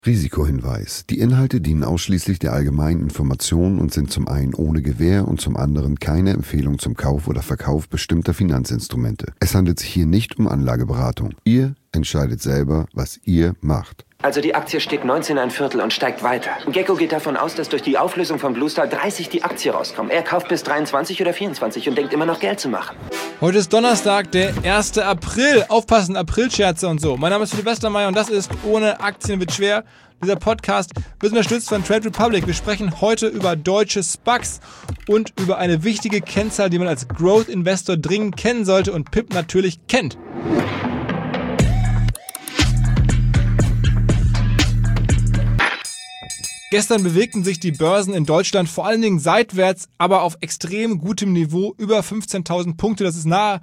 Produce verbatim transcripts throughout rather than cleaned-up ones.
Risikohinweis. Die Inhalte dienen ausschließlich der allgemeinen Information und sind zum einen ohne Gewähr und zum anderen keine Empfehlung zum Kauf oder Verkauf bestimmter Finanzinstrumente. Es handelt sich hier nicht um Anlageberatung. Ihr entscheidet selber, was ihr macht. Also die Aktie steht neunzehn ein Viertel und steigt weiter. Gecko geht davon aus, dass durch die Auflösung von Bluestar dreißig die Aktie rauskommt. Er kauft bis dreiundzwanzig oder vierundzwanzig und denkt immer noch Geld zu machen. Heute ist Donnerstag, der erste April. Aufpassen, Aprilscherze und so. Mein Name ist Philipp Westermeier und das ist Ohne Aktien wird schwer. Dieser Podcast wird unterstützt von Trade Republic. Wir sprechen heute über deutsche SPACs und über eine wichtige Kennzahl, die man als Growth Investor dringend kennen sollte und Pip natürlich kennt. Gestern bewegten sich die Börsen in Deutschland vor allen Dingen seitwärts, aber auf extrem gutem Niveau, über fünfzehntausend Punkte. Das ist nahe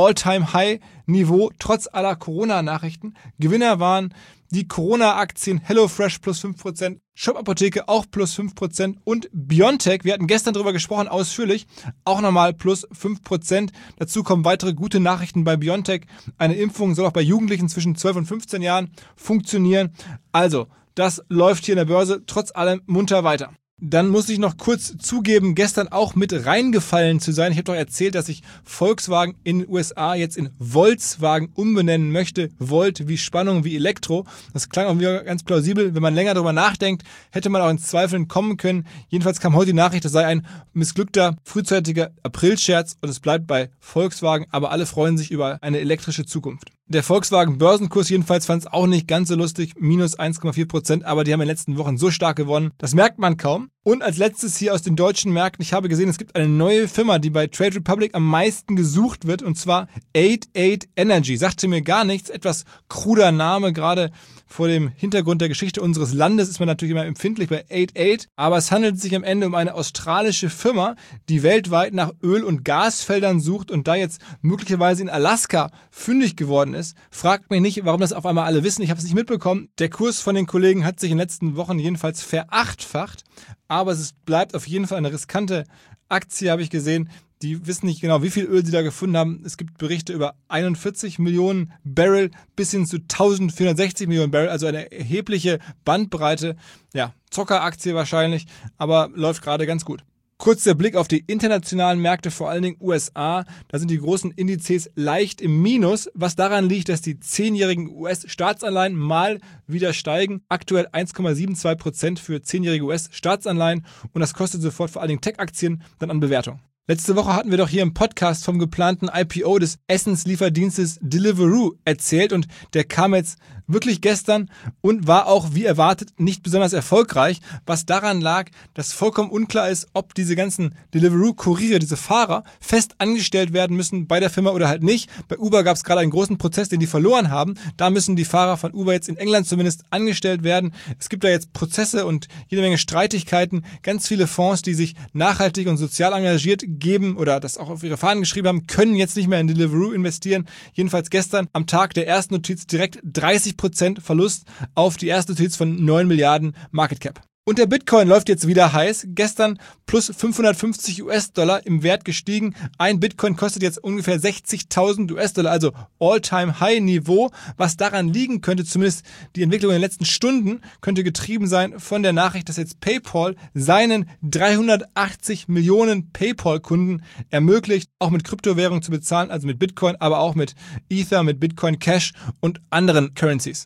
All-Time-High-Niveau, trotz aller Corona-Nachrichten. Gewinner waren die Corona-Aktien HelloFresh plus fünf Prozent, Shop Apotheke auch plus fünf Prozent und BioNTech, wir hatten gestern darüber gesprochen, ausführlich, auch nochmal plus fünf Prozent. Dazu kommen weitere gute Nachrichten bei BioNTech. Eine Impfung soll auch bei Jugendlichen zwischen zwölf und fünfzehn Jahren funktionieren. Also, das läuft hier in der Börse trotz allem munter weiter. Dann muss ich noch kurz zugeben, gestern auch mit reingefallen zu sein. Ich habe doch erzählt, dass ich Volkswagen in den U S A jetzt in Volkswagen umbenennen möchte. Volt wie Spannung, wie Elektro. Das klang auch wieder ganz plausibel. Wenn man länger darüber nachdenkt, hätte man auch ins Zweifeln kommen können. Jedenfalls kam heute die Nachricht, das sei ein missglückter, frühzeitiger Aprilscherz und es bleibt bei Volkswagen. Aber alle freuen sich über eine elektrische Zukunft. Der Volkswagen-Börsenkurs jedenfalls fand es auch nicht ganz so lustig, minus eins Komma vier Prozent, aber die haben in den letzten Wochen so stark gewonnen, das merkt man kaum. Und als letztes hier aus den deutschen Märkten, ich habe gesehen, es gibt eine neue Firma, die bei Trade Republic am meisten gesucht wird, und zwar achtundachtzig Energy. Sagte mir gar nichts, etwas kruder Name, gerade vor dem Hintergrund der Geschichte unseres Landes ist man natürlich immer empfindlich bei achtundachtzig, aber es handelt sich am Ende um eine australische Firma, die weltweit nach Öl- und Gasfeldern sucht und da jetzt möglicherweise in Alaska fündig geworden ist. Fragt mich nicht, warum das auf einmal alle wissen, ich habe es nicht mitbekommen. Der Kurs von den Kollegen hat sich in den letzten Wochen jedenfalls verachtfacht, aber es bleibt auf jeden Fall eine riskante Aktie, habe ich gesehen. Die wissen nicht genau, wie viel Öl sie da gefunden haben. Es gibt Berichte über einundvierzig Millionen Barrel bis hin zu eintausendvierhundertsechzig Millionen Barrel, also eine erhebliche Bandbreite. Ja, Zockeraktie wahrscheinlich, aber läuft gerade ganz gut. Kurz der Blick auf die internationalen Märkte, vor allen Dingen U S A. Da sind die großen Indizes leicht im Minus, was daran liegt, dass die zehnjährigen U S-Staatsanleihen mal wieder steigen. Aktuell eins Komma zweiundsiebzig Prozent für zehnjährige U S-Staatsanleihen und das kostet sofort vor allen Dingen Tech-Aktien dann an Bewertung. Letzte Woche hatten wir doch hier im Podcast vom geplanten I P O des Essenslieferdienstes Deliveroo erzählt und der kam jetzt wirklich gestern und war auch, wie erwartet, nicht besonders erfolgreich, was daran lag, dass vollkommen unklar ist, ob diese ganzen Deliveroo-Kuriere, diese Fahrer, fest angestellt werden müssen bei der Firma oder halt nicht. Bei Uber gab es gerade einen großen Prozess, den die verloren haben. Da müssen die Fahrer von Uber jetzt in England zumindest angestellt werden. Es gibt da jetzt Prozesse und jede Menge Streitigkeiten. Ganz viele Fonds, die sich nachhaltig und sozial engagiert geben oder das auch auf ihre Fahnen geschrieben haben, können jetzt nicht mehr in Deliveroo investieren. Jedenfalls gestern am Tag der ersten Notiz direkt dreißig Prozent Verlust auf die erste Notiz von neun Milliarden Market Cap. Und der Bitcoin läuft jetzt wieder heiß. Gestern plus fünfhundertfünfzig US-Dollar im Wert gestiegen. Ein Bitcoin kostet jetzt ungefähr sechzigtausend US-Dollar, also All-Time-High-Niveau. Was daran liegen könnte, zumindest die Entwicklung in den letzten Stunden, könnte getrieben sein von der Nachricht, dass jetzt PayPal seinen dreihundertachtzig Millionen PayPal-Kunden ermöglicht, auch mit Kryptowährungen zu bezahlen, also mit Bitcoin, aber auch mit Ether, mit Bitcoin Cash und anderen Currencies.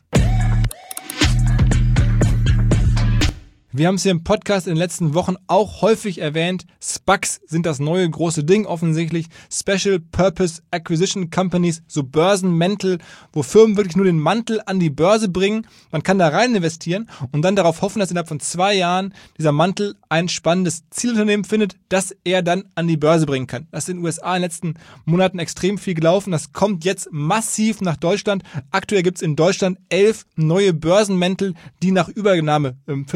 Wir haben es hier im Podcast in den letzten Wochen auch häufig erwähnt. SPACs sind das neue große Ding offensichtlich. Special Purpose Acquisition Companies, so Börsenmäntel, wo Firmen wirklich nur den Mantel an die Börse bringen. Man kann da rein investieren und dann darauf hoffen, dass innerhalb von zwei Jahren dieser Mantel ein spannendes Zielunternehmen findet, das er dann an die Börse bringen kann. Das ist in den U S A in den letzten Monaten extrem viel gelaufen. Das kommt jetzt massiv nach Deutschland. Aktuell gibt es in Deutschland elf neue Börsenmäntel, die nach Übernahmefirmen suchen.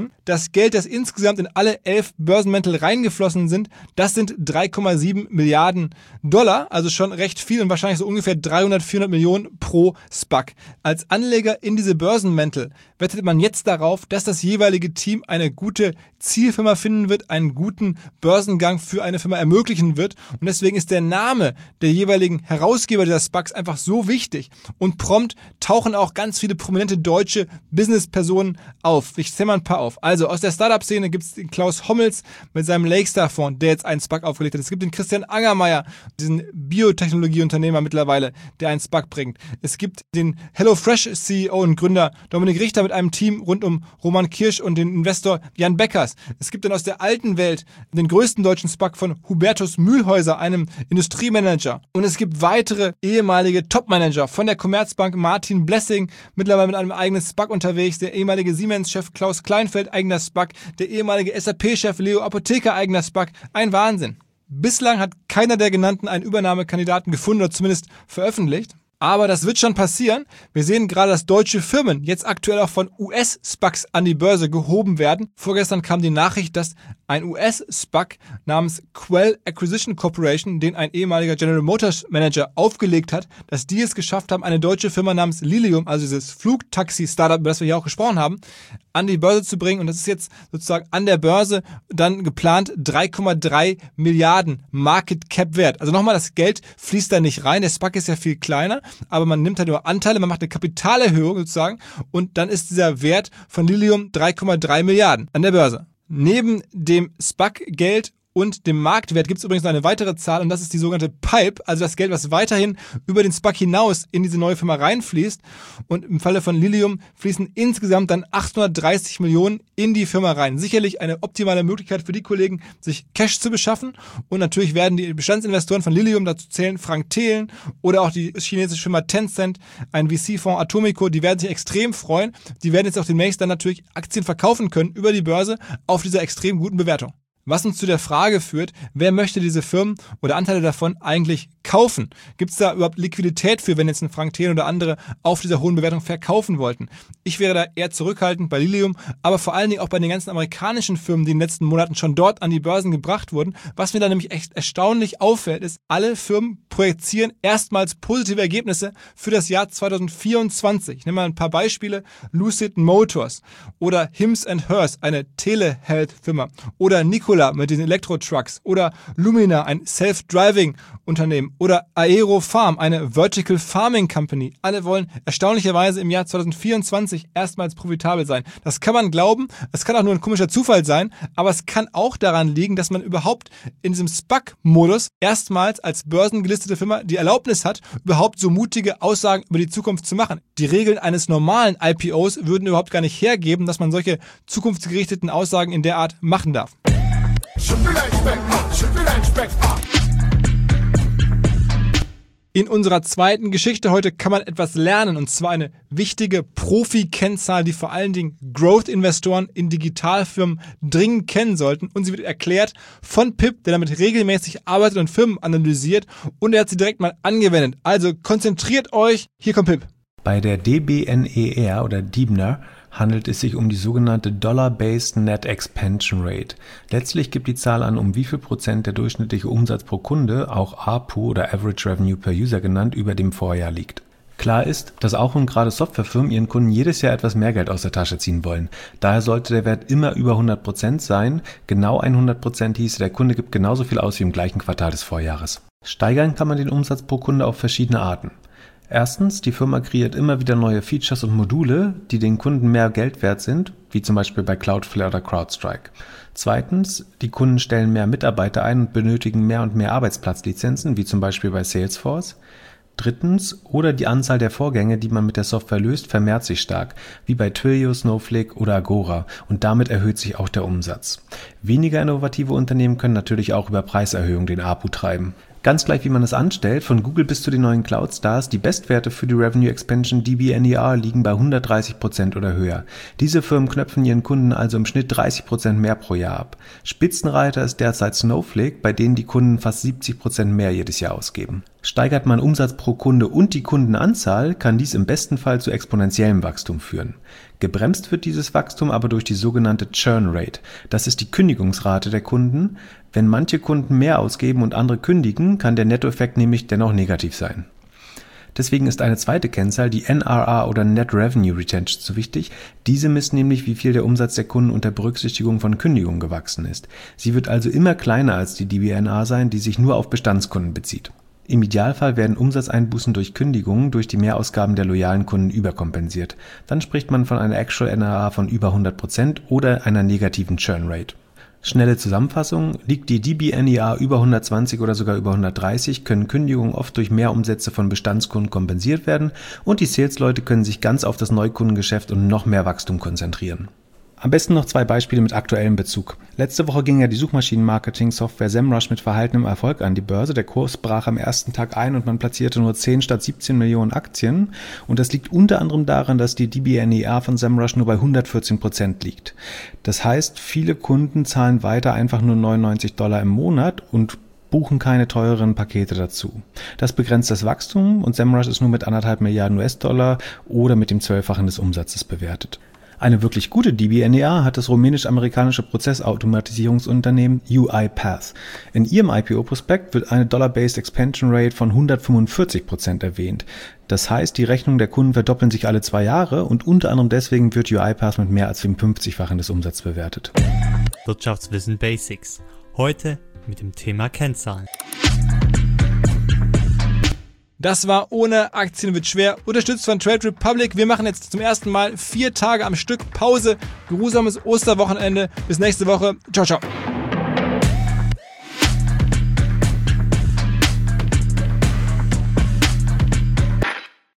schon. Das Geld, das insgesamt in alle elf Börsenmäntel reingeflossen sind, das sind drei Komma sieben Milliarden Dollar, also schon recht viel und wahrscheinlich so ungefähr dreihundert, vierhundert Millionen pro SPAC. Als Anleger in diese Börsenmäntel wettet man jetzt darauf, dass das jeweilige Team eine gute Zielfirma finden wird, einen guten Börsengang für eine Firma ermöglichen wird und deswegen ist der Name der jeweiligen Herausgeber dieser SPACs einfach so wichtig und prompt tauchen auch ganz viele prominente deutsche Businesspersonen auf. Ich zähle mal ein paar auf. Also aus der Startup-Szene gibt es den Klaus Hommels mit seinem Lakestar-Fonds, der jetzt einen SPAC aufgelegt hat. Es gibt den Christian Angermeier, diesen Biotechnologieunternehmer mittlerweile, der einen SPAC bringt. Es gibt den HelloFresh-C E O und Gründer Dominik Richter mit einem Team rund um Roman Kirsch und den Investor Jan Beckers. Es gibt dann aus der alten Welt den größten deutschen SPAC von Hubertus Mühlhäuser, einem Industriemanager. Und es gibt weitere ehemalige Topmanager von der Commerzbank, Martin Blessing, mittlerweile mit einem eigenen SPAC unterwegs, der ehemalige Siemens-Chef Klaus Kleinfeld, eigener SPAC, der ehemalige S A P-Chef Leo Apotheker, eigener SPAC. Ein Wahnsinn. Bislang hat keiner der genannten einen Übernahmekandidaten gefunden oder zumindest veröffentlicht. Aber das wird schon passieren. Wir sehen gerade, dass deutsche Firmen jetzt aktuell auch von U S-SPACs an die Börse gehoben werden. Vorgestern kam die Nachricht, dass ein U S-SPAC namens Quell Acquisition Corporation, den ein ehemaliger General Motors Manager aufgelegt hat, dass die es geschafft haben, eine deutsche Firma namens Lilium, also dieses Flugtaxi-Startup, über das wir hier auch gesprochen haben, an die Börse zu bringen. Und das ist jetzt sozusagen an der Börse dann geplant drei Komma drei Milliarden Market Cap wert. Also nochmal, das Geld fließt da nicht rein. Der SPAC ist ja viel kleiner, aber man nimmt halt nur Anteile, man macht eine Kapitalerhöhung sozusagen und dann ist dieser Wert von Lilium drei Komma drei Milliarden an der Börse. Neben dem SPAC-Geld und dem Marktwert gibt es übrigens noch eine weitere Zahl und das ist die sogenannte Pipe, also das Geld, was weiterhin über den SPAC hinaus in diese neue Firma reinfließt. Und im Falle von Lilium fließen insgesamt dann achthundertdreißig Millionen in die Firma rein. Sicherlich eine optimale Möglichkeit für die Kollegen, sich Cash zu beschaffen. Und natürlich werden die Bestandsinvestoren von Lilium, dazu zählen Frank Thelen oder auch die chinesische Firma Tencent, ein V C-Fonds Atomico, die werden sich extrem freuen. Die werden jetzt auch demnächst dann natürlich Aktien verkaufen können über die Börse auf dieser extrem guten Bewertung. Was uns zu der Frage führt, wer möchte diese Firmen oder Anteile davon eigentlich kaufen? Gibt es da überhaupt Liquidität für, wenn jetzt ein Frank Thelen oder andere auf dieser hohen Bewertung verkaufen wollten? Ich wäre da eher zurückhaltend bei Lilium, aber vor allen Dingen auch bei den ganzen amerikanischen Firmen, die in den letzten Monaten schon dort an die Börsen gebracht wurden. Was mir da nämlich echt erstaunlich auffällt, ist, alle Firmen projizieren erstmals positive Ergebnisse für das Jahr zweitausendvierundzwanzig. Ich nehme mal ein paar Beispiele. Lucid Motors oder Hims and Hers, eine Telehealth-Firma, oder Nikola mit den Elektro-Trucks oder Lumina, ein Self-Driving-Unternehmen oder Aero Farm, eine Vertical Farming Company. Alle wollen erstaunlicherweise im Jahr zweitausendvierundzwanzig erstmals profitabel sein. Das kann man glauben, es kann auch nur ein komischer Zufall sein, aber es kann auch daran liegen, dass man überhaupt in diesem SPAC-Modus erstmals als börsengelistete Firma die Erlaubnis hat, überhaupt so mutige Aussagen über die Zukunft zu machen. Die Regeln eines normalen I P Os würden überhaupt gar nicht hergeben, dass man solche zukunftsgerichteten Aussagen in der Art machen darf. In unserer zweiten Geschichte heute kann man etwas lernen, und zwar eine wichtige Profi-Kennzahl, die vor allen Dingen Growth-Investoren in Digitalfirmen dringend kennen sollten. Und sie wird erklärt von Pip, der damit regelmäßig arbeitet und Firmen analysiert, und er hat sie direkt mal angewendet. Also konzentriert euch, hier kommt Pip. Bei der D B N E R oder D B N E R handelt es sich um die sogenannte Dollar-Based Net Expansion Rate. Letztlich gibt die Zahl an, um wie viel Prozent der durchschnittliche Umsatz pro Kunde, auch A P U oder Average Revenue per User genannt, über dem Vorjahr liegt. Klar ist, dass auch und gerade Softwarefirmen ihren Kunden jedes Jahr etwas mehr Geld aus der Tasche ziehen wollen. Daher sollte der Wert immer über hundert Prozent sein. Genau hundert Prozent hieße, der Kunde gibt genauso viel aus wie im gleichen Quartal des Vorjahres. Steigern kann man den Umsatz pro Kunde auf verschiedene Arten. Erstens, die Firma kreiert immer wieder neue Features und Module, die den Kunden mehr Geld wert sind, wie zum Beispiel bei Cloudflare oder CrowdStrike. Zweitens, die Kunden stellen mehr Mitarbeiter ein und benötigen mehr und mehr Arbeitsplatzlizenzen, wie zum Beispiel bei Salesforce. Drittens, oder die Anzahl der Vorgänge, die man mit der Software löst, vermehrt sich stark, wie bei Twilio, Snowflake oder Agora, und damit erhöht sich auch der Umsatz. Weniger innovative Unternehmen können natürlich auch über Preiserhöhungen den A P U treiben. Ganz gleich, wie man es anstellt, von Google bis zu den neuen Cloud-Stars, die Bestwerte für die Revenue Expansion D B N E R liegen bei hundertdreißig Prozent oder höher. Diese Firmen knöpfen ihren Kunden also im Schnitt dreißig Prozent mehr pro Jahr ab. Spitzenreiter ist derzeit Snowflake, bei denen die Kunden fast siebzig Prozent mehr jedes Jahr ausgeben. Steigert man Umsatz pro Kunde und die Kundenanzahl, kann dies im besten Fall zu exponentiellem Wachstum führen. Gebremst wird dieses Wachstum aber durch die sogenannte Churn Rate. Das ist die Kündigungsrate der Kunden. Wenn manche Kunden mehr ausgeben und andere kündigen, kann der Nettoeffekt nämlich dennoch negativ sein. Deswegen ist eine zweite Kennzahl, die N R R oder Net Revenue Retention, so wichtig. Diese misst nämlich, wie viel der Umsatz der Kunden unter Berücksichtigung von Kündigungen gewachsen ist. Sie wird also immer kleiner als die D B N R sein, die sich nur auf Bestandskunden bezieht. Im Idealfall werden Umsatzeinbußen durch Kündigungen durch die Mehrausgaben der loyalen Kunden überkompensiert. Dann spricht man von einer Actual N R R von über hundert Prozent oder einer negativen Churn Rate. Schnelle Zusammenfassung: Liegt die D B N E R über hundertzwanzig oder sogar über hundertdreißig, können Kündigungen oft durch Mehrumsätze von Bestandskunden kompensiert werden und die Sales-Leute können sich ganz auf das Neukundengeschäft und noch mehr Wachstum konzentrieren. Am besten noch zwei Beispiele mit aktuellem Bezug. Letzte Woche ging ja die Suchmaschinen-Marketing-Software SEMrush mit verhaltenem Erfolg an die Börse. Der Kurs brach am ersten Tag ein und man platzierte nur zehn statt siebzehn Millionen Aktien. Und das liegt unter anderem daran, dass die D B N E R von SEMrush nur bei hundertvierzehn Prozent liegt. Das heißt, viele Kunden zahlen weiter einfach nur neunundneunzig Dollar im Monat und buchen keine teureren Pakete dazu. Das begrenzt das Wachstum und SEMrush ist nur mit anderthalb Milliarden U S-Dollar oder mit dem Zwölffachen des Umsatzes bewertet. Eine wirklich gute D B N E R hat das rumänisch-amerikanische Prozessautomatisierungsunternehmen UiPath. In ihrem I P O-Prospekt wird eine Dollar-Based Expansion Rate von hundertfünfundvierzig Prozent erwähnt. Das heißt, die Rechnungen der Kunden verdoppeln sich alle zwei Jahre und unter anderem deswegen wird UiPath mit mehr als dem fünfzigfachen des Umsatzes bewertet. Wirtschaftswissen Basics. Heute mit dem Thema Kennzahlen. Das war Ohne Aktien wird schwer, unterstützt von Trade Republic. Wir machen jetzt zum ersten Mal vier Tage am Stück Pause. Geruhsames Osterwochenende. Bis nächste Woche. Ciao, ciao.